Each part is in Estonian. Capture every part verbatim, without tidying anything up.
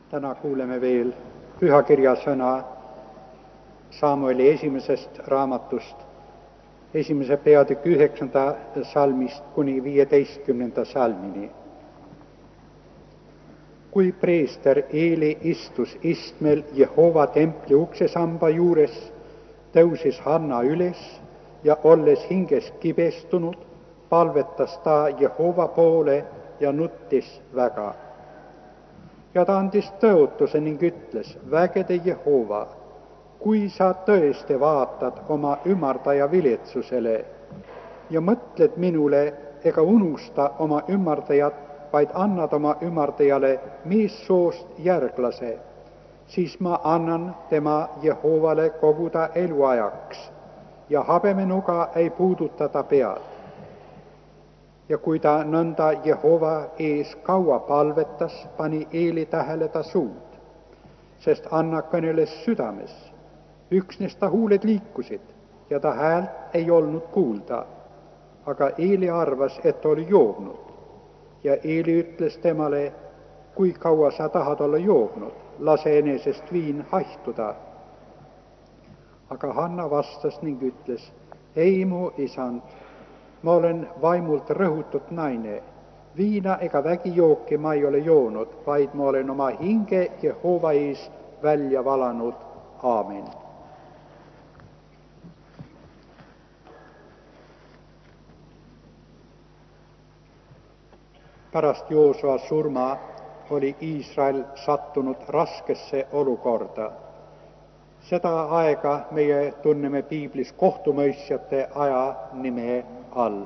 Täna kuuleme veel pühakirja sõna Samueli esimesest raamatust, esimese peatüki üheksanda salmist kuni viieteistkümnenda salmini. Kui preester Eeli istus istmel Jehova templi uksesamba juures, tõusis Hanna üles ja olles hinges kibestunud, palvetas ta Jehova poole ja nuttis väga. Ja ta andis tõotuse ning ütles, vägede Jehova, kui sa tõesti vaatad oma ümardaja viletsusele ja mõtled minule ega unusta oma ümardajat, vaid annad oma ümardajale meessoost järglase, siis ma annan tema Jehovale koguda eluajaks ja habemenuga ei puuduta ta pead. Ja kui ta nõnda Jehova ees kaua palvetas, pani Eeli tähele ta suud, sest Anna kõneles südames. Üksnes ta huuled liikusid ja ta häält ei olnud kuulda, aga Eeli arvas, et oli joobnud. Ja Eeli ütles temale, kui kaua sa tahad olla joobnud, lase enesest viin haihtuda. Aga Hanna vastas ning ütles, ei mu isand, ma olen vaimult rõhutud naine, viina ega vägijooki ma ei ole joonud, vaid ma olen oma hinge Jehova ees välja valanud. Aamen. Pärast Joosua surma oli Iisrael sattunud raskesse olukorda. Seda aega meie tunneme piiblis kohtumõistjate aja nime all.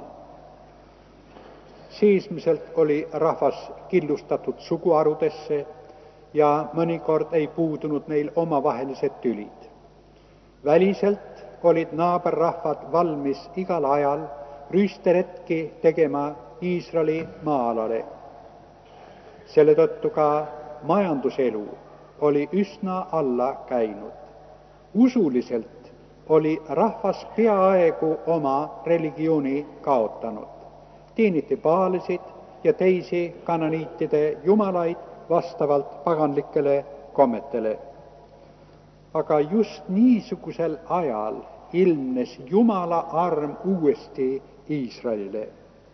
Seesmiselt oli rahvas killustatud suguharudesse ja mõnikord ei puudunud neil omavahelised tülid. Väliselt olid naaberrahvad valmis igal ajal rüüsteretki tegema Iisraeli maa-alale. Selle tõttu ka majanduselu oli üsna alla käinud. Usuliselt oli rahvas peaaegu oma religiooni kaotanud. Teeniti baalisid ja teisi kananiitide jumalaid vastavalt paganlikele kommetele. Aga just niisugusel ajal ilmnes Jumala arm uuesti Iisraelile.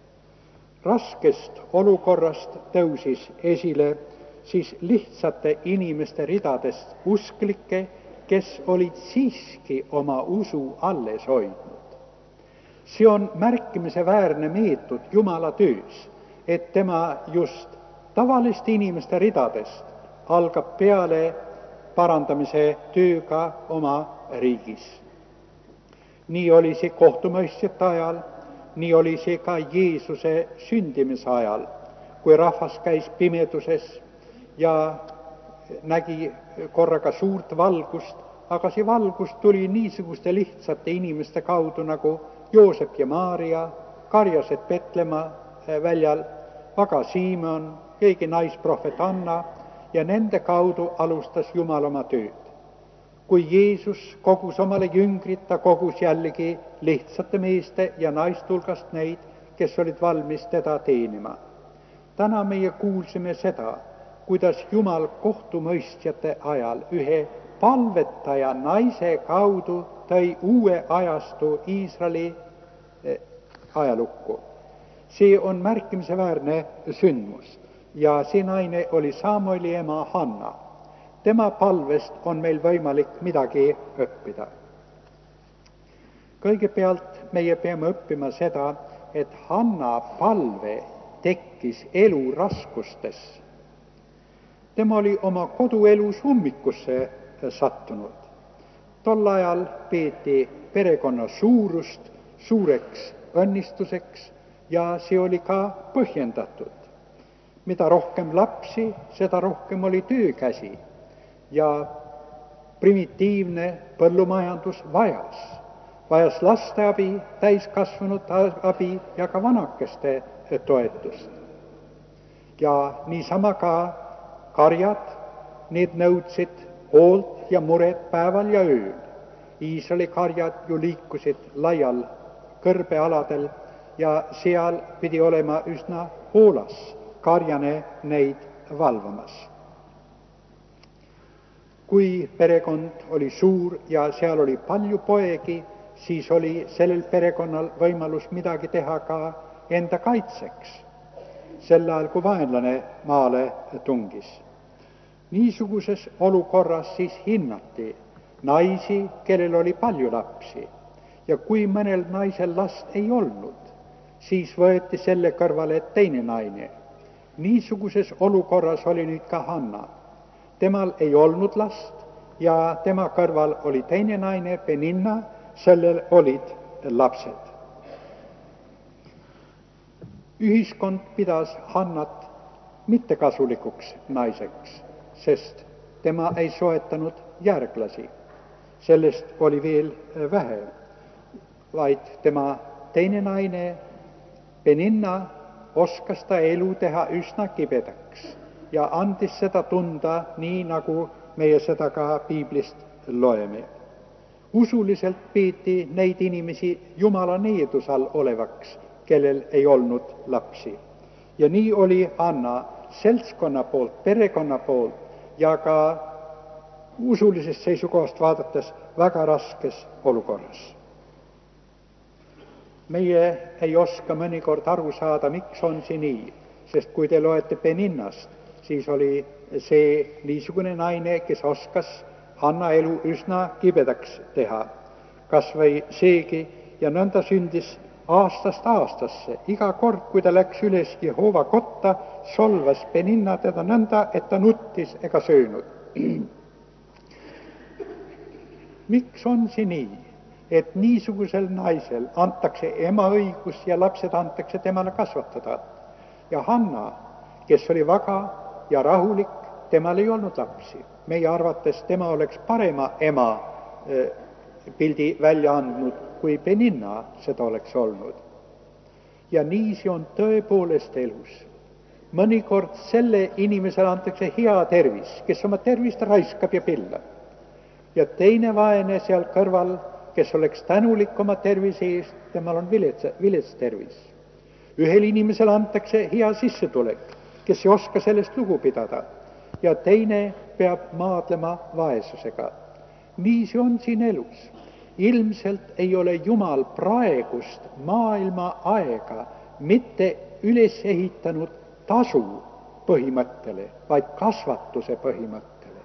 Raskest olukorrast tõusis esile siis lihtsate inimeste ridadest usklikke, kes olid siiski oma usu alles hoidnud. See on märkimisväärne meetod Jumala töös, et tema just tavaliste inimeste ridadest algab peale parandamise tööga oma riigis. Nii oli see kohtumõistjate ajal, nii oli see ka Jeesuse sündimise ajal, kui rahvas käis pimeduses ja nägi korraga suurt valgust, aga see valgus tuli niisuguste lihtsate inimeste kaudu nagu Joosep ja Maaria, karjased Petlemma väljal, vaga Siimon, keegi naisprohvet Anna ja nende kaudu alustas Jumal oma tööd. Kui Jeesus kogus omale jüngrid, ta kogus jällegi lihtsate meeste ja naistulgast neid, kes olid valmis teda teenima. Täna meie kuulsime seda, kuidas Jumal kohtumõistjate ajal ühe palvetaja naise kaudu tõi uue ajastu Iisraeli ajalukku. See on märkimisväärne sündmus ja see naine oli Samueli ema Hanna. Tema palvest on meil võimalik midagi õppida. Kõigepealt meie peame õppima seda, et Hanna palve tekkis elu raskustes. Tema oli oma koduelus ummikusse sattunud. Tol ajal peeti perekonna suurust suureks õnnistuseks ja see oli ka põhjendatud. Mida rohkem lapsi, seda rohkem oli töökäsi ja primitiivne põllumajandus vajas. Vajas lasteabi, täiskasvanud abi ja ka vanakeste toetust. Ja niisama ka karjad, need nõudsid hoolt ja muret päeval ja ööl. Iisraeli karjad ju liikusid laial kõrbealadel ja seal pidi olema üsna hoolas karjane neid valvamas. Kui perekond oli suur ja seal oli palju poegi, siis oli sellel perekonnal võimalus midagi teha ka enda kaitseks, sel ajal kui vaenlane maale tungis. Niisuguses olukorras siis hinnati naisi, kellel oli palju lapsi, ja kui mõnel naisel last ei olnud, siis võeti selle kõrvale teine naine. Niisuguses olukorras oli nüüd ka Hanna. Temal ei olnud last ja tema kõrval oli teine naine, Peninna, sellel olid lapsed. Ühiskond pidas Hannat mittekasulikuks naiseks, sest tema ei soetanud järglasi. Sellest oli veel vähe, vaid tema teine naine, Peninna, oskas ta elu teha üsna kibedaks ja andis seda tunda nii, nagu meie seda ka piiblist loeme. Usuliselt peeti neid inimesi Jumala needus all olevaks, kellel ei olnud lapsi. Ja nii oli Hanna seltskonna poolt, perekonna poolt ja ka usulisest seisukohast vaadates väga raskes olukorras. Meie ei oska mõnikord aru saada, miks on see nii, sest kui te loete Peninnast, siis oli see niisugune naine, kes oskas Hanna elu üsna kibedaks teha. Kas või seegi, ja nõnda sündis aastast aastasse. Iga kord, kui ta läks üles Jehova kotta, solvas Peninna teda nõnda, et ta nuttis ega söönud. Miks on see nii, et niisugusel naisel antakse emaõigus ja lapsed antakse temale kasvatada? Ja Hanna, kes oli vaga ja rahulik, temal ei olnud lapsi. Meie arvates tema oleks parema ema pildi välja andnud, kui Peninna seda oleks olnud. Ja niisi on tõepoolest elus. Mõnikord selle inimesele antakse hea tervis, kes oma tervist raiskab ja pillab. Ja teine vaene seal kõrval, kes oleks tänulik oma tervise eest, temal on vilets, vilets tervis. Ühel inimesele antakse hea sissetulek, kes ei oska sellest lugu pidada, ja teine peab maadlema vaesusega. Nii see on siin elus. Ilmselt ei ole Jumal praegust maailma aega mitte üles ehitanud tasu põhimõttele, vaid kasvatuse põhimõttele.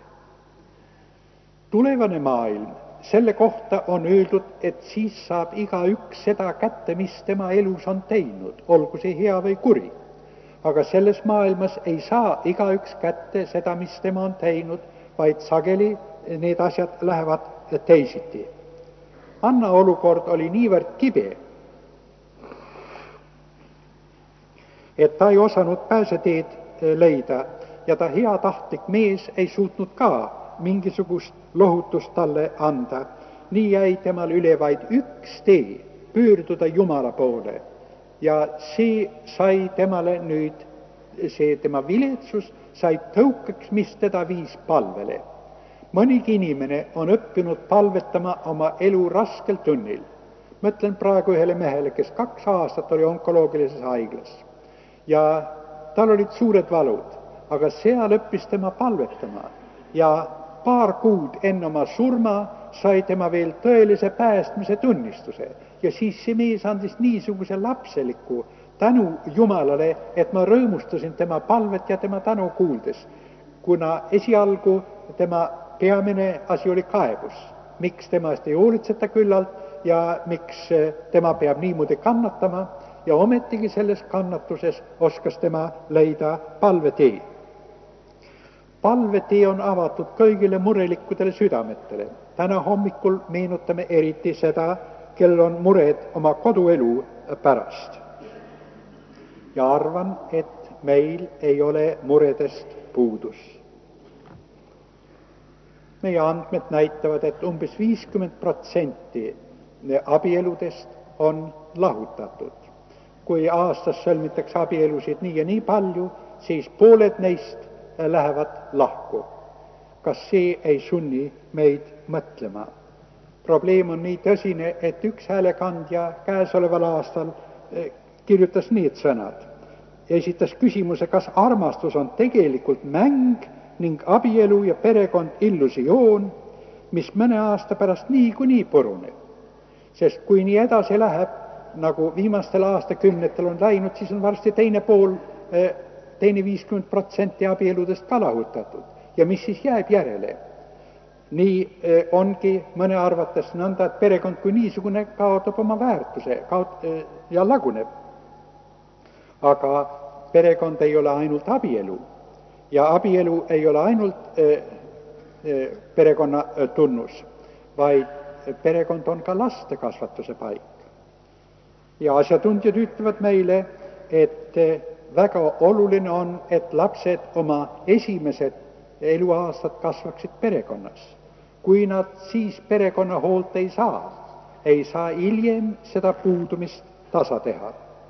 Tulevane maailm, selle kohta on öeldud, et siis saab igaüks seda kätte, mis tema elus on teinud, olgu see hea või kuri. Aga selles maailmas ei saa igaüks kätte seda, mis tema on teinud, vaid sageli need asjad lähevad teisiti. Anna olukord oli niivõrd kibe, et ta ei osanud pääseteed leida ja ta heatahtlik mees ei suutnud ka mingisugust lohutust talle anda. Nii jäi temal üle vaid üks tee, pöörduda Jumala poole. Ja see sai temale nüüd, see tema viletsus sai tõukeks, mis teda viis palvele. Mõnigi inimene on õppinud palvetama oma elu raskel tunnil. Mõtlen praegu ühele mehele, kes kaks aastat oli onkoloogilises haiglas. Ja tal olid suured valud, aga seal õppis tema palvetama. Ja paar kuud enne oma surma sai tema veel tõelise päästmise tunnistuse. Ja siis see mees andis niisuguse lapseliku tänu Jumalale, et ma rõõmustasin tema palvet ja tema tänu kuuldes, kuna esialgu tema peamine asi oli kaebus, miks temast ei hoolitseta küllalt ja miks tema peab niimoodi kannatama, ja ometigi selles kannatuses oskas tema leida palvetee. Palvetee on avatud kõigile murelikudele südametele. Täna hommikul meenutame eriti seda, kellel on mured oma koduelu pärast. Ja arvan, et meil ei ole muredest puudus. Meie andmed näitavad, et umbes viiskümmend protsenti abieludest on lahutatud. Kui aastas sõlmitakse abielusid nii ja nii palju, siis pooled neist lähevad lahku. Kas see ei sunni meid mõtlema? Probleem on nii tõsine, et üks häälekandja käesoleval aastal kirjutas need sõnad ja esitas küsimuse, kas armastus on tegelikult mäng ning abielu ja perekond illusioon, mis mõne aasta pärast niikuinii puruneb. Sest kui nii edasi läheb, nagu viimastel aastakümnetel on läinud, siis on varsti teine pool, teine viiskümmend protsenti abieludest ka lahutatud. Ja mis siis jääb järele? Nii ongi mõne arvates nõnda, et perekond kui niisugune kaotab oma väärtuse kaot- ja laguneb. Aga perekond ei ole ainult abielu ja abielu ei ole ainult perekonna tunnus, vaid perekond on ka laste kasvatuse paik. Ja asjatundjad ütlevad meile, et väga oluline on, et lapsed oma esimesed eluaastad kasvaksid perekonnas. Kui nad siis perekonna hoolt ei saa, ei saa hiljem seda puudumist tasa teha.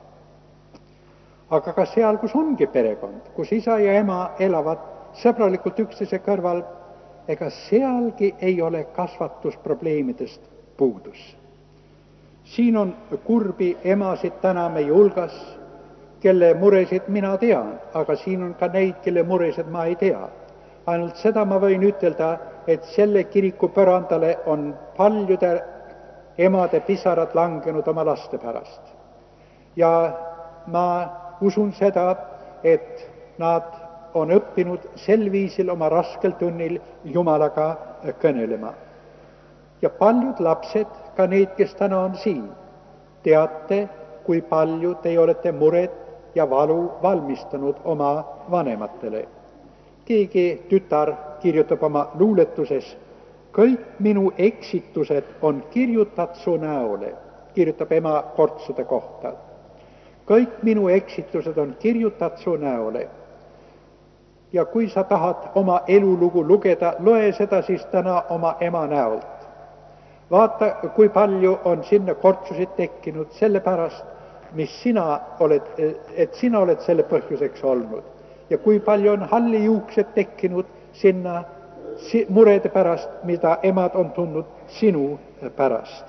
Aga ka seal, kus ongi perekond, kus isa ja ema elavad sõbralikult üksteise kõrval, ega sealgi ei ole kasvatusprobleemidest puudus. Siin on kurbi emasid täna meie hulgas, kelle muresid mina tean, aga siin on ka neid, kelle muresid ma ei tea. Ainult seda ma võin ütelda, et selle kiriku põrandale on paljude emade pisarad langenud oma laste pärast. Ja ma usun seda, et nad on õppinud sel viisil oma raskel tunnil Jumalaga kõnelema. Ja paljud lapsed, ka need, kes täna on siin, teate, kui palju te olete mured ja valu valmistanud oma vanematele. Keegi tütar kirjutab oma luuletuses, kõik minu eksitused on kirjutat su näole, kirjutab ema kortsude kohta. Kõik minu eksitused on kirjutat su näole. Ja kui sa tahad oma elulugu lugeda, loe seda siis täna oma ema näolt. Vaata, kui palju on sinna kortsusid tekkinud selle pärast, mis sina oled, et sina oled selle põhjuseks olnud. Ja kui palju on hallijuuksed tekkinud sinna murede pärast, mida emad on tundnud sinu pärast.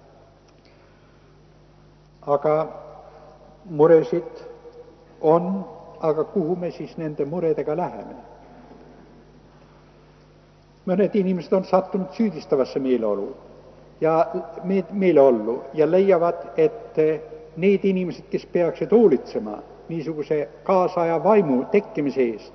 Aga muresid on, aga kuhu me siis nende muredega läheme? Mõned inimesed on sattunud süüdistavasse meeleolu ja meeleollu ja leiavad, et need inimesed, kes peaksid hoolitsema niisuguse kaasaja vaimu tekkimise eest,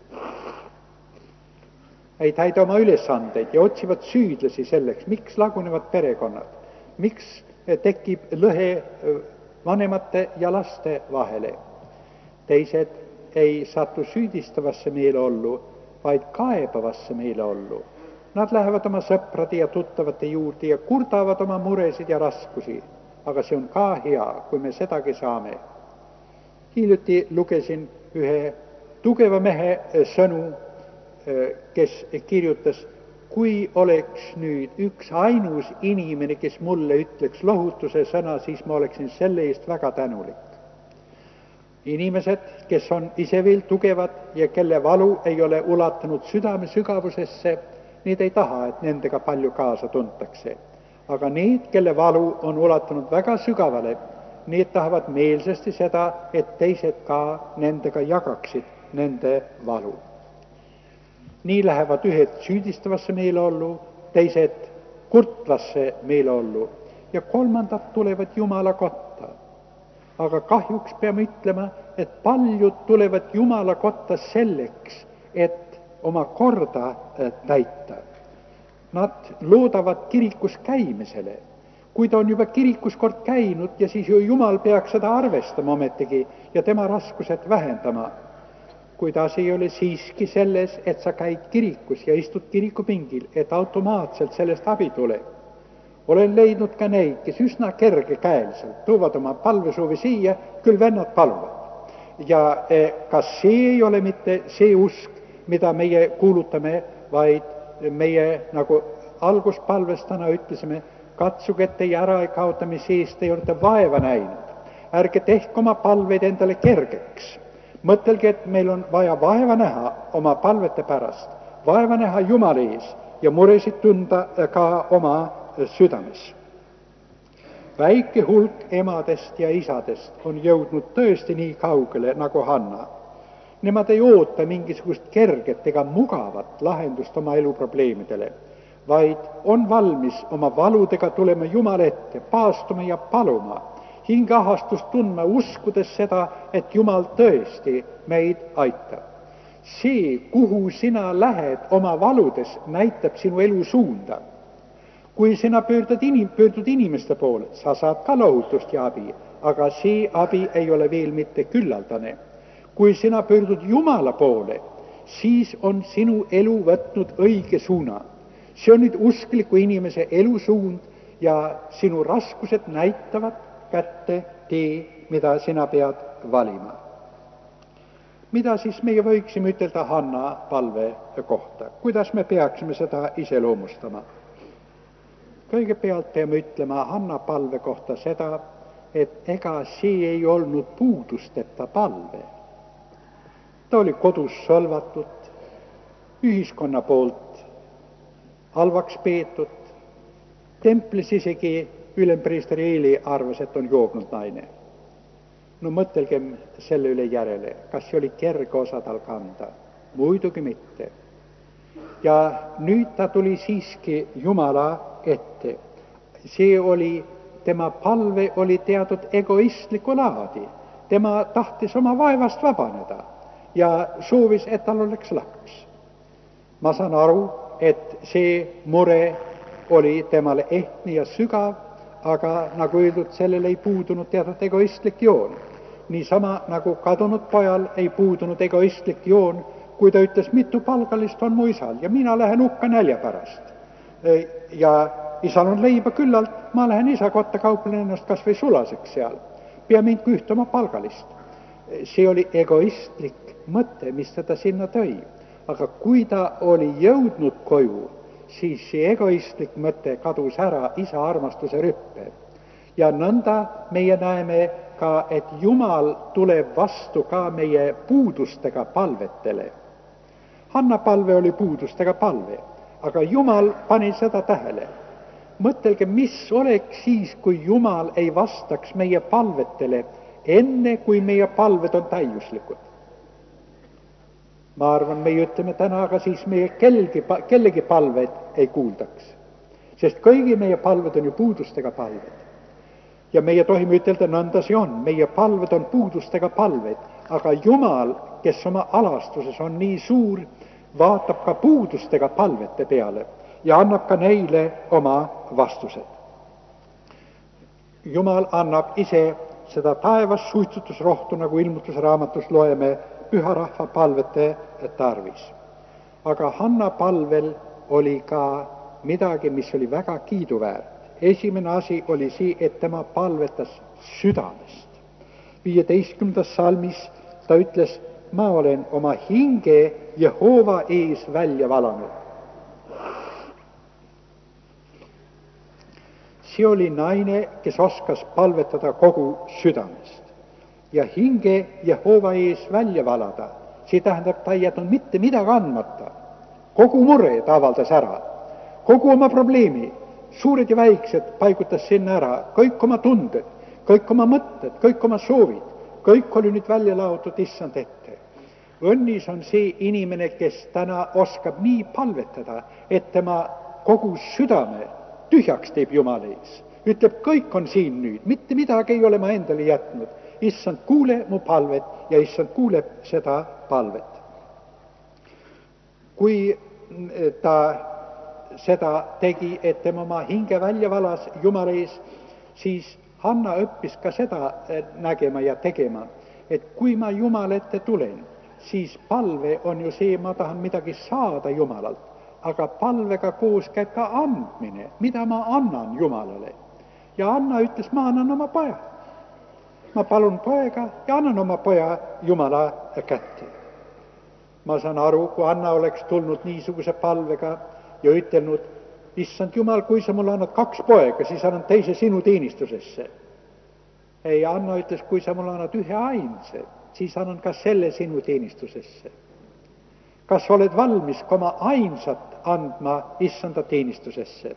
ei täida oma ülesandeid ja otsivad süüdlasi selleks, miks lagunevad perekonnad, miks tekib lõhe vanemate ja laste vahele. Teised ei satu süüdistavasse meeleollu, vaid kaebavasse meeleollu. Nad lähevad oma sõprade ja tuttavate juurde ja kurdavad oma muresid ja raskusi, aga see on ka hea, kui me sedagi saame. Hiljuti lugesin ühe tugeva mehe sõnu, kes kirjutas, kui oleks nüüd üks ainus inimene, kes mulle ütleks lohutuse sõna, siis ma oleksin selle eest väga tänulik. Inimesed, kes on ise veel tugevad ja kelle valu ei ole ulatunud südame sügavusesse, need ei taha, et nendega palju kaasa tuntakse. Aga need, kelle valu on ulatunud väga sügavale, need tahavad meelsasti seda, et teised ka nendega jagaksid nende valu. Nii lähevad ühed süüdistavasse meeleollu, teised kurtvasse meeleollu ja kolmandad tulevad Jumala kotta. Aga kahjuks peame ütlema, et paljud tulevad Jumala kotta selleks, et oma korda täita. Nad loodavad kirikus käimisele. Kui ta on juba kirikus kord käinud ja siis ju Jumal peaks seda arvestama ometigi ja tema raskused vähendama. Kuid asi ei ole siiski selles, et sa käid kirikus ja istud kirikupingil, et automaatselt sellest abi tuleb. Olen leidnud ka neid, kes üsna kergekäeliselt tuuvad oma palvesuvi siia, küll vennad palvad. Ja kas see ei ole mitte see usk, mida meie kuulutame, vaid meie, nagu alguspalves täna ütlesime, katsuge, et teie ära ei kaota, mis eest te olete vaeva näinud. Ärge tehke oma palveid endale kergeks. Mõtelge, et meil on vaja vaeva näha oma palvete pärast, vaeva näha Jumala ees ja muresid tunda ka oma südames. Väike hulk emadest ja isadest on jõudnud tõesti nii kaugele nagu Hanna. Nemad ei oota mingisugust kerget ega mugavat lahendust oma eluprobleemidele, vaid on valmis oma valudega tulema Jumala ette, paastuma ja paluma, hingeahastust tundma, uskudes seda, et Jumal tõesti meid aitab. See, kuhu sina lähed oma valudes, näitab sinu elu suunda. Kui sina pöördud, inim, pöördud inimeste poole, sa saad ka lohutust ja abi, aga see abi ei ole veel mitte küllaldane. Kui sina pöördud Jumala poole, siis on sinu elu võtnud õige suuna. See on nüüd uskliku inimese elusuund ja sinu raskused näitavad kätte tee, mida sina pead valima. Mida siis meie võiksime ütelda Hanna palve kohta? Kuidas me peaksime seda iseloomustama? Kõigepealt peame ütlema Hanna palve kohta seda, et ega see ei olnud puudusteta palve. Ta oli kodus solvatud, ühiskonna poolt halvaks peetud, templis isegi ülempreester Eeli arvas, et on joobnud naine. No mõtelgem selle üle järele, kas see oli kerge osa tal kanda? Muidugi mitte. Ja nüüd ta tuli siiski Jumala ette. See oli, tema palve oli teatud egoistliku laadi. Tema tahtis oma vaevast vabaneda ja soovis, et tal oleks laps. Ma saan aru, et see mure oli temale ehtne ja sügav, aga nagu öeldud, sellel ei puudunud teatud egoistlik joon. Niisama nagu kadunud pojal ei puudunud egoistlik joon, kui ta ütles, mitu palgalist on mu isal ja mina lähen hukka nälja pärast. Ja isal on leiba küllalt, ma lähen isa kotta, kauplen ennast kas või sulaseks seal. Pea mind kui üht oma palgalist. See oli egoistlik mõte, mis teda sinna tõi. Aga kui ta oli jõudnud koju, siis see egoistlik mõte kadus ära isa armastuse rüppe. Ja nõnda meie näeme ka, et Jumal tuleb vastu ka meie puudustega palvetele. Hanna palve oli puudustega palve, aga Jumal pani seda tähele. Mõtelge, mis oleks siis, kui Jumal ei vastaks meie palvetele enne, kui meie palved on täiuslikud. Ma arvan, meie ütleme täna, aga siis meie kellegi, kellegi palved ei kuuldaks. Sest kõigi meie palved on ju puudustega palved. Ja meie tohime ütelda, nõnda see on. Meie palved on puudustega palved, aga Jumal, kes oma alastuses on nii suur, vaatab ka puudustega palvete peale ja annab ka neile oma vastused. Jumal annab ise seda taevas suitsutusrohtu, nagu ilmutusraamatust loeme, püha rahva palvete tarvis. Aga Hanna palvel oli ka midagi, mis oli väga kiiduväärt. Esimene asi oli see, et tema palvetas südamest. viieteistkümnendas salmis ta ütles, ma olen oma hinge Jehova ees välja valanud. See oli naine, kes oskas palvetada kogu südamest. Ja hinge Jehova ees välja valada, see tähendab, ta ei jätnud mitte midagi andmata. Kogu mure ta avaldas ära, kogu oma probleemi, suured ja väiksed paigutas sinna ära, kõik oma tunded, kõik oma mõtted, kõik oma soovid, kõik oli nüüd välja laotud issand ette. Õnnis on see inimene, kes täna oskab nii palvetada, et tema kogu südame tühjaks teeb Jumala ees. Ütleb, kõik on siin nüüd, mitte midagi ei ole ma endale jätnud. Issand, kuule mu palvet ja issand kuuleb seda palvet. Kui ta seda tegi, et tema oma hinge välja valas Jumala ees, siis Hanna õppis ka seda nägema ja tegema, et kui ma Jumala ette tulen, siis palve on ju see, ma tahan midagi saada Jumalalt, aga palvega koos käib ka andmine, mida ma annan Jumalale. Ja Hanna ütles, ma annan oma poja. Ma palun poega ja annan oma poja Jumala kätte. Ma saan aru, kui Hanna oleks tulnud niisuguse palvega ja ütelnud, issand Jumal, kui sa mulle annad kaks poega, siis annan teise sinu teenistusesse. Ei, Hanna ütles, kui sa mulle annad ühe ainse, siis annan ka selle sinu teenistusesse. Kas oled valmis ka oma ainsat andma issanda teenistusesse?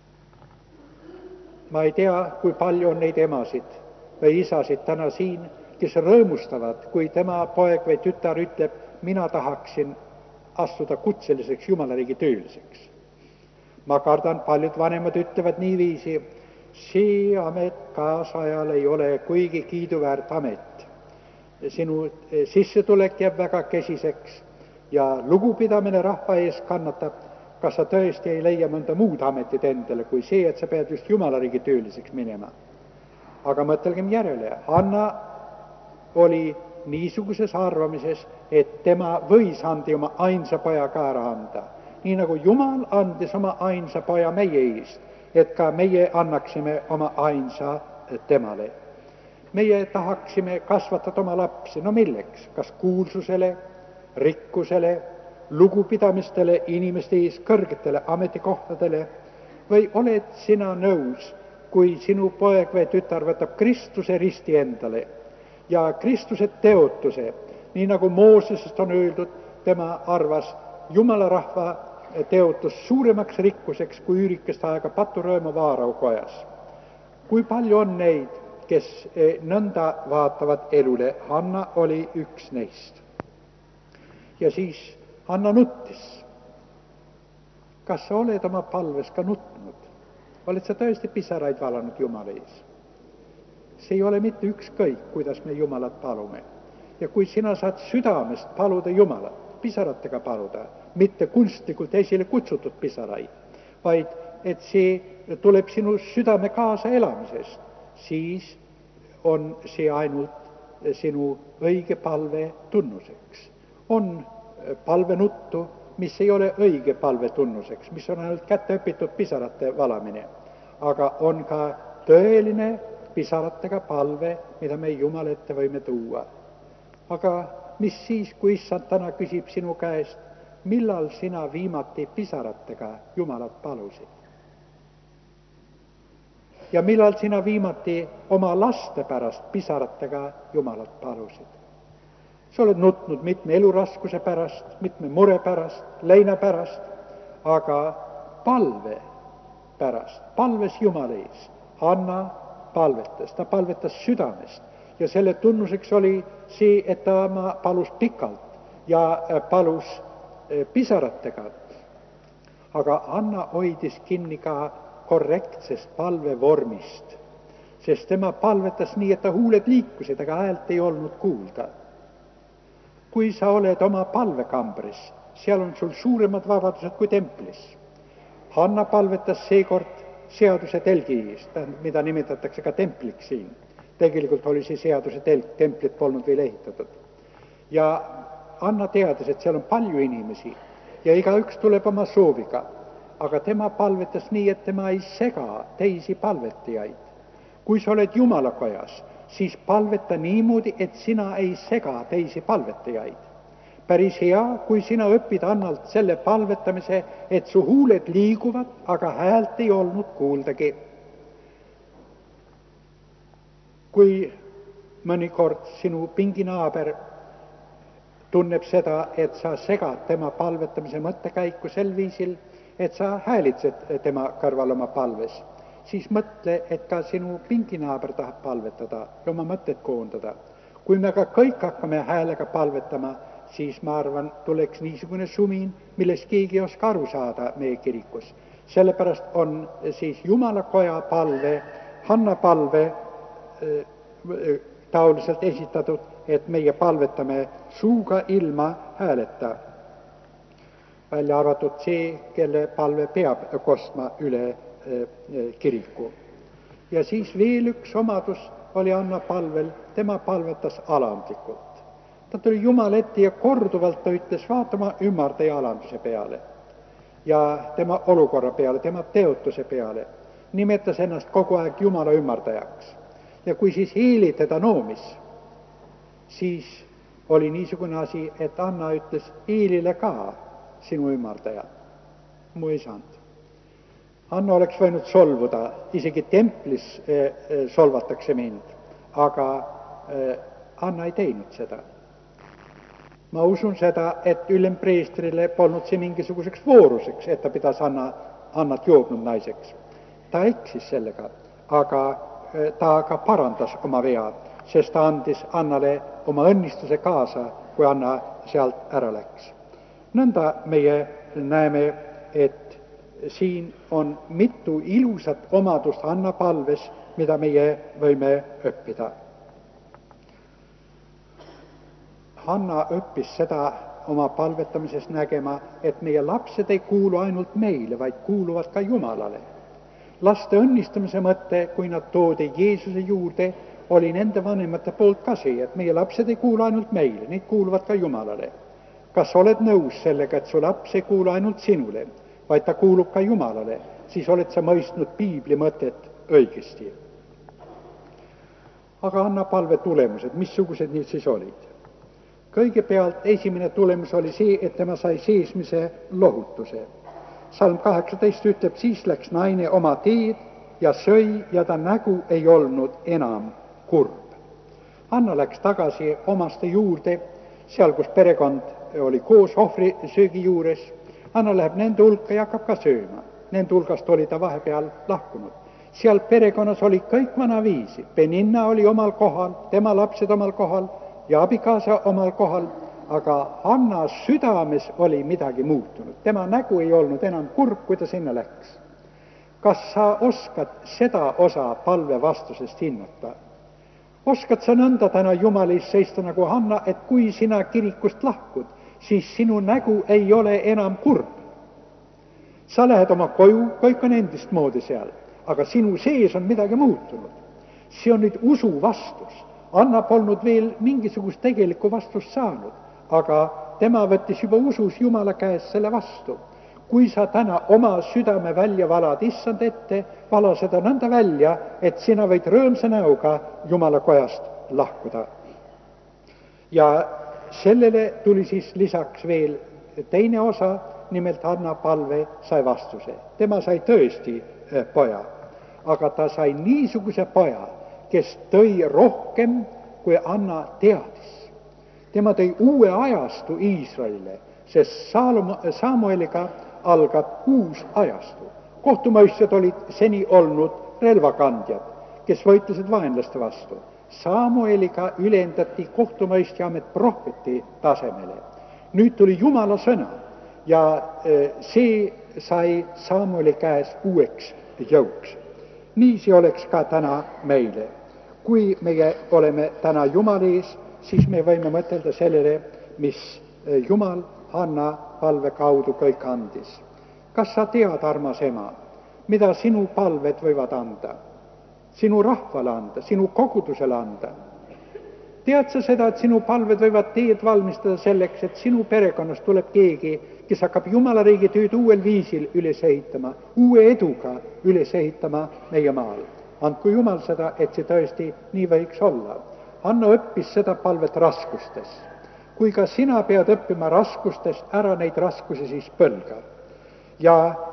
Ma ei tea, kui palju on neid emasid või isasid täna siin, kes rõõmustavad, kui tema poeg või tütar ütleb, mina tahaksin astuda kutseliseks Jumalariigi tööliseks. Ma kardan, paljud vanemad ütlevad niiviisi, see amet kaasajal ei ole kuigi kiiduväärt amet. Sinu sissetulek jääb väga kesiseks ja lugupidamine rahva ees kannatab. Kas sa tõesti ei leia mõnda muud ametit endale kui see, et sa pead just Jumalariigi tööliseks minema? Aga mõtelgem järele, Hanna oli niisuguses arvamises, et tema võis andi oma ainsa poja ka ära anda. Nii nagu Jumal andis oma ainsa poja meie eest, et ka meie annaksime oma ainsa temale. Meie tahaksime kasvatada oma lapsi, no milleks? Kas kuulsusele, rikkusele, lugupidamistele, inimeste ees kõrgetele ametikohtadele või oled sina nõus, kui sinu poeg või tütar võtab Kristuse risti endale ja Kristuse teotuse, nii nagu Moosesest on öeldud, tema arvas Jumala rahva teotus suuremaks rikkuseks kui üürikest aega paturõõmu Vaarau kojas. Kui palju on neid, kes nõnda vaatavad elule? Hanna oli üks neist. Ja siis Hanna nuttis. Kas sa oled oma palves ka nutnud? Oled sa tõesti pisaraid valanud Jumala ees? See ei ole mitte ükskõik, kuidas me Jumalat palume. Ja kui sina saad südamest paluda Jumalat, pisaratega paluda, mitte kunstlikult esile kutsutud pisaraid, vaid et see tuleb sinu südame kaasa elamisest, siis on see ainult sinu õige palve tunnuseks. On palvenuttu, mis ei ole õige palve tunnuseks, mis on ainult kätte õpitud pisarate valamine, aga on ka tõeline pisaratega palve, mida me Jumala ette võime tuua. Aga mis siis, kui issand täna küsib sinu käest, millal sina viimati pisaratega Jumalat palusid? Ja millal sina viimati oma laste pärast pisaratega Jumalat palusid? Sa oled nutnud mitme eluraskuse pärast, mitme mure pärast, leina pärast, aga palve pärast, palves Jumala ees. Hanna palvetas, ta palvetas südamest ja selle tunnuseks oli see, et ta palus pikalt ja palus pisaratega. Aga Hanna hoidis kinni ka korrektsest palvevormist, sest tema palvetas nii, et ta huuled liikusid, aga häält ei olnud kuulda. Kui sa oled oma palvekambris, seal on sul suuremad vabadused kui templis. Hanna palvetas seekord seaduse telgi eest, mida nimetatakse ka templiks siin. Tegelikult oli see seaduse telk, templit polnud veel ehitatud. Ja Hanna teadis, et seal on palju inimesi ja igaüks tuleb oma sooviga, aga tema palvetas nii, et tema ei sega teisi palvetajaid. Kui sa oled Jumala kojas, siis palveta niimoodi, et sina ei sega teisi palvetajaid. Päris hea, kui sina õpid annalt selle palvetamise, et su huuled liiguvad, aga häält ei olnud kuuldagi. Kui mõnikord sinu pinginaaber tunneb seda, et sa segad tema palvetamise mõttekäiku sel viisil, et sa häälitsed tema kõrval oma palves, siis mõtle, et ka sinu pinginaaber tahab palvetada ja oma mõtted koondada. Kui me ka kõik hakkame häälega palvetama, siis ma arvan, tuleks niisugune sumin, millest keegi ei oska aru saada meie kirikus. Sellepärast on siis Jumala koja palve, Hanna palve äh, taoliselt esitatud, et meie palvetame suuga ilma hääleta. Välja arvatud see, kelle palve peab kostma üle äh, kiriku. Ja siis veel üks omadus oli Hanna palvel, tema palvetas alandlikult. Ta tuli Jumala ette ja korduvalt ta ütles, vaatama ümardaja alanduse peale ja tema olukorra peale, tema teotuse peale. Nimetas ennast kogu aeg Jumala ümardajaks. Ja kui siis Eeli teda noomis, siis oli niisugune asi, et Hanna ütles Eelile ka, sinu ümardaja, mu isand. Hanna oleks võinud solvuda, isegi templis eh, solvatakse mind, aga eh, Hanna ei teinud seda. Ma usun seda, et ülempreestrile polnud see mingisuguseks vooruseks, et ta pidas Hanna, Hannat joobnud naiseks. Ta eksis sellega, aga ta aga parandas oma vea, sest ta andis Annale oma õnnistuse kaasa, kui Anna sealt ära läks. Nõnda meie näeme, et siin on mitu ilusat omadust Anna palves, mida meie võime õppida. Hanna õppis seda oma palvetamises nägema, et meie lapsed ei kuulu ainult meile, vaid kuuluvad ka Jumalale. Laste õnnistamise mõte, kui nad toodi Jeesuse juurde, oli nende vanemate poolt ka see, et meie lapsed ei kuulu ainult meile, need kuuluvad ka Jumalale. Kas oled nõus sellega, et su laps ei kuulu ainult sinule, vaid ta kuulub ka Jumalale, siis oled sa mõistnud piibli mõtet õigesti. Aga anna palve tulemused, missugused need siis olid? Kõigepealt esimene tulemus oli see, et tema sai seesmise lohutuse. Salm kaheksateist ütleb, siis läks naine oma teed ja söi ja ta nägu ei olnud enam kurb. Anna läks tagasi omaste juurde, seal kus perekond oli koos ohvrisöögi juures. Anna läheb nende hulka ja hakkab ka sööma. Nende hulgast oli ta vahepeal lahkunud. Seal perekonnas oli kõik vanaviisi. Peninna oli omal kohal, tema lapsed omal kohal ja abikaasa omal kohal, aga Hanna südames oli midagi muutunud. Tema nägu ei olnud enam kurb, kui ta sinna läks. Kas sa oskad seda osa palve vastusest hinnata? Oskad sa nõnda täna Jumala ees seista nagu Hanna, et kui sina kirikust lahkud, siis sinu nägu ei ole enam kurb. Sa lähed oma koju, kõik on endist moodi seal, aga sinu sees on midagi muutunud. See on nüüd usu vastus. Anna polnud veel mingisugust tegelikku vastust saanud, aga tema võttis juba usus Jumala käest selle vastu. Kui sa täna oma südame välja valad issand ette, vala seda nõnda välja, et sina võid rõõmsa näoga Jumala kojast lahkuda. Ja sellele tuli siis lisaks veel teine osa, nimelt Hanna palve sai vastuse. Tema sai tõesti poja, aga ta sai niisuguse poja, kes tõi rohkem, kui Anna teadis. Tema tõi uue ajastu Iisraelile, sest Samueliga algab uus ajastu. Kohtumõistjad olid seni olnud relvakandjad, kes võitlesid vaenlaste vastu. Samueliga ülendati kohtumõistja amet prohveti tasemele. Nüüd tuli Jumala sõna ja see sai Samueli käes uueks jõuks. Nii see oleks ka täna meile. Kui meie oleme täna Jumala ees, siis me võime mõtelda sellele, mis Jumal Hanna palve kaudu kõik andis. Kas sa tead, armas ema, mida sinu palved võivad anda? Sinu rahvale anda, sinu kogudusele anda? Tead sa seda, et sinu palved võivad teed valmistada selleks, et sinu perekonnas tuleb keegi, kes hakkab Jumala riigi tööd uuel viisil üles ehitama, uue eduga üles ehitama meie maal. Andku Jumal seda, et see tõesti nii võiks olla. Anna õppis seda palvet raskustes. Kui ka sina pead õppima raskustest, ära neid raskusi siis põlga. Ja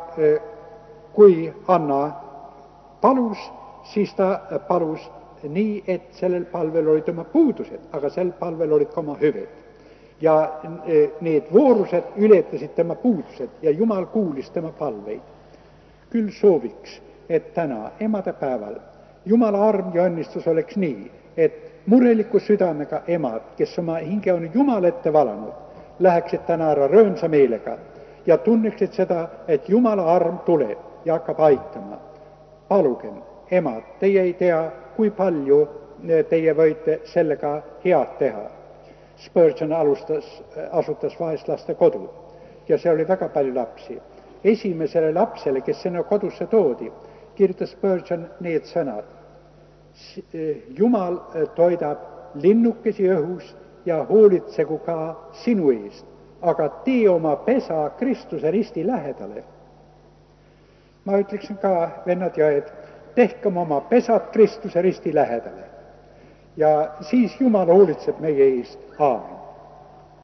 kui Anna palus, siis ta palus nii, et sellel palvel olid oma puudused, aga sel palvel olid ka oma hüved. Ja need voorused ületasid tema puudused ja Jumal kuulis tema palveid. Küll sooviks, et täna emadepäeval Jumala arm ja õnnistus oleks nii, et mureliku südamega emad, kes oma hinge on Jumala ette valanud, läheksid täna ära rõõmsa meelega ja tunneksid seda, et Jumala arm tuleb ja hakkab aitama. Palugem, emad, teie ei tea, kui palju teie võite sellega head teha. Spurgeon alustas, asutas vaeslaste kodu ja see oli väga palju lapsi. Esimesele lapsele, kes sinna kodusse toodi, kirjutas Spurgeon need sõnad. Jumal toidab linnukesi õhus ja hoolitsegu ka sinu eest, aga tee oma pesa Kristuse risti lähedale. Ma ütleksin ka, vennad ja õed, tehkem oma pesad Kristuse risti lähedale. Ja siis Jumal hoolitseb meie eest. Aamen.